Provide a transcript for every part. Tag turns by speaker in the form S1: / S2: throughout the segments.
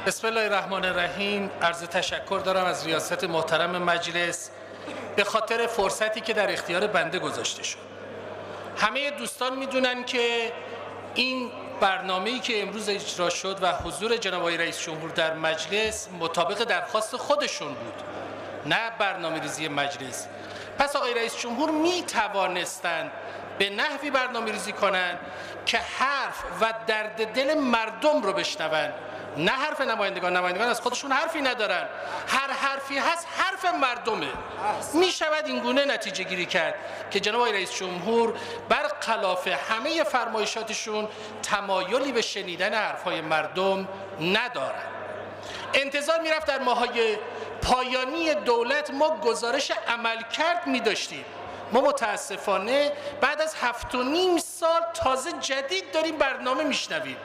S1: بسم الله الرحمن الرحیم. عرض تشکر دارم از ریاست محترم مجلس به خاطر فرصتی که در اختیار بنده گذاشته شد. همه دوستان میدونن که این برنامه‌ای که امروز اجرا شد و حضور جناب آقای رئیس جمهور در مجلس مطابق درخواست خودشون بود، نه برنامه‌ریزی مجلس. پس آقای رئیس جمهور می توانستند به نحوی برنامه‌ریزی کنند که حرف و درد دل مردم رو بشنوند، نه حرف نمایندگان. نمایندگان از خودشون حرفی ندارن، هر حرفی هست حرف مردمه. می شود این گونه نتیجه گیری کرد که جناب آقای رئیس جمهور برخلاف همه فرمایشاتشون تمایلی به شنیدن حرفهای مردم ندارن. انتظار می رفت در ماهای پایانی دولت ما گزارش عملکرد می داشتیم. ما متاسفانه بعد از 7.5 سال تازه جدید داریم برنامه میشنویم.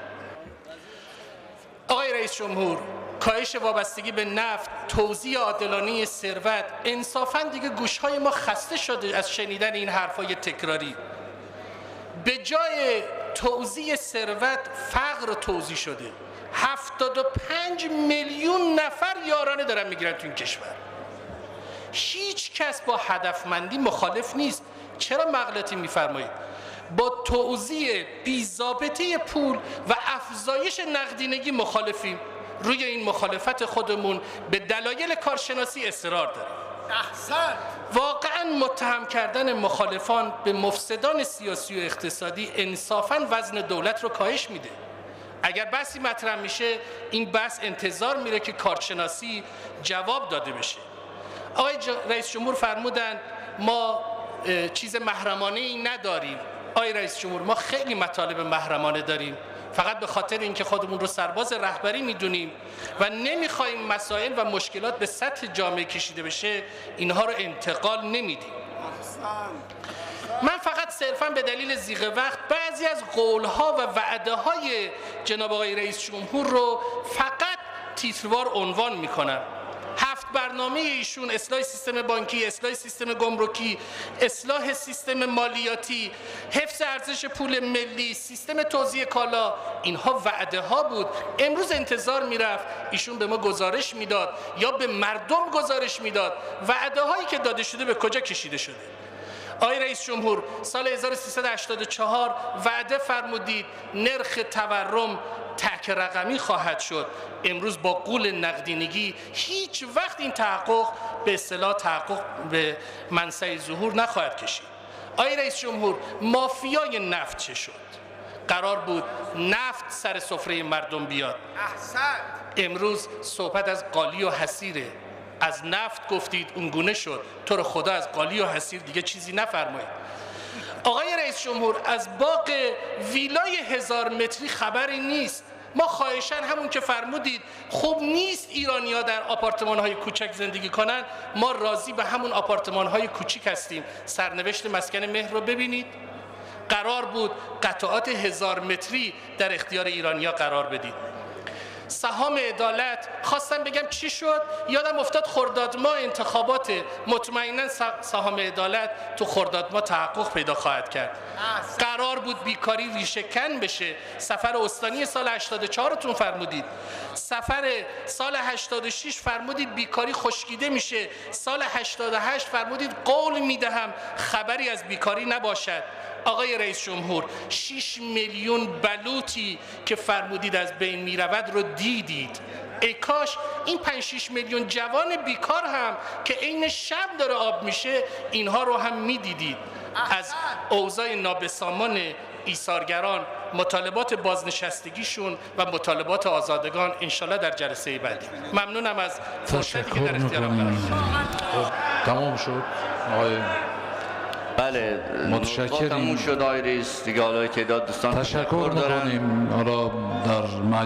S1: آقای رئیس جمهور، کاهش وابستگی به نفت، توزیع عادلانه ثروت، انصافاً دیگه گوشهای ما خسته شده از شنیدن این حرفای تکراری. به جای توزیع ثروت فقر توزیع شده. 75 میلیون نفر یارانه دارن میگیرن تو این کشور. هیچ کس با هدفمندی مخالف نیست. چرا مغلطی میفرمایید؟ با توزیع بی‌ضابطه پول و افزایش نقدینگی مخالفیم. روی این مخالفت خودمون به دلایل کارشناسی اصرار داریم.
S2: احسن.
S1: واقعا متهم کردن مخالفان به مفسدان سیاسی و اقتصادی انصافاً وزن دولت رو کاهش میده. اگر بحثی مطرح میشه، این بحث انتظار میره که کارشناسی جواب داده بشه. آقای رئیس جمهور فرمودن ما چیز محرمانه ای نداریم. آقای رئیس جمهور، ما خیلی مطالب محرمانه داریم، فقط به خاطر اینکه خودمون رو سرباز رهبری میدونیم و نمیخوایم مسائل و مشکلات به سطح جامعه کشیده بشه، اینها رو انتقال نمیدیم. من فقط صرفاً به دلیل ضیق وقت بعضی از قولها و وعده‌های جناب آقای رئیس جمهور رو فقط تیتروار عنوان میکنم. 7 برنامه ایشون: اصلاح سیستم بانکی، اصلاح سیستم گمرکی، اصلاح سیستم مالیاتی، حفظ ارزش پول ملی، سیستم توزیع کالا، اینها وعده ها بود. امروز انتظار میرفت ایشون به ما گزارش میداد یا به مردم گزارش میداد وعده هایی که داده شده به کجا کشیده شده. آقای رئیس جمهور، سال 1384 وعده فرمودید نرخ تورم تک رقمی خواهد شد. امروز با غول نقدینگی هیچ وقت این تحقق به اصطلاح تحقق به منصه ظهور نخواهد کشید. آقای رئیس جمهور، مافیای نفت چه شد؟ قرار بود نفت سر سفره مردم بیاد.
S2: احسن.
S1: امروز صحبت از قالی و حصیره. از نفت گفتید اونگونه شد. تو رو خدا از قالی و حصیر دیگه چیزی نفرمایید. آقای رئیس جمهور، از باغ ویلای 1000 متری خبری نیست. ما خواهشاً همون که فرمودید خوب نیست ایرانی‌ها در آپارتمان‌های کوچک زندگی کنن، ما راضی به همون آپارتمان‌های کوچیک هستیم. سرنوشت مسکن مهر رو ببینید. قرار بود قطعات 1000 متری در اختیار ایرانی‌ها قرار بدید. سهام عدالت، خواستم بگم چی شد، یادم افتاد خرداد ماه انتخابات، مطمئنا سهام عدالت تو خرداد ماه تحقق پیدا خواهد کرد. قرار بود بیکاری ریشه کن بشه. سفر استانی سال 84 تون فرمودید، سفر سال 86 فرمودید بیکاری خشکیده میشه، سال 88 فرمودید قول میدهم خبری از بیکاری نباشد. آقای رئیس جمهور، 6 میلیون بلوطی که فرمودید از بین میرود رو دیدید. ای کاش این 5-6 میلیون جوان بیکار هم که عین شب داره آب میشه اینها رو هم میدیدید. از اوضاع نابسامان ایثارگران، مطالبات بازنشستگیشون و مطالبات آزادگان انشالله در جلسه بعدی. ممنونم از فرصتی که در اختیارم قرار.
S3: تمام شد آقای
S4: بله،
S3: متشکریم.
S4: تموم شد آقای رئیس دیگه. حالا تعداد دوستان
S3: تشکر می‌کنیم. حالا در